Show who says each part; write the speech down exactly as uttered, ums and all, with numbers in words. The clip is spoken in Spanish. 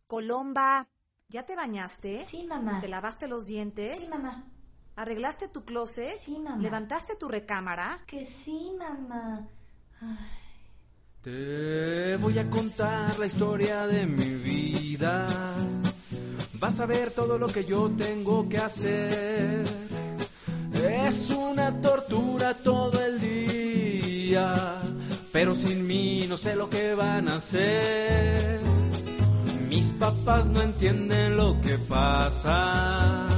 Speaker 1: Colomba, ¿ya te bañaste?
Speaker 2: Sí, mamá.
Speaker 1: ¿Te lavaste los dientes?
Speaker 2: Sí, mamá.
Speaker 1: ¿Arreglaste tu closet?
Speaker 2: Sí, mamá.
Speaker 1: ¿Levantaste tu recámara?
Speaker 2: Que sí, mamá. Ay.
Speaker 3: Te voy a contar la historia de mi vida. Vas a ver todo lo que yo tengo que hacer. Es una tortura todo el día, pero sin mí no sé lo que van a hacer. Mis papás no entienden lo que pasa.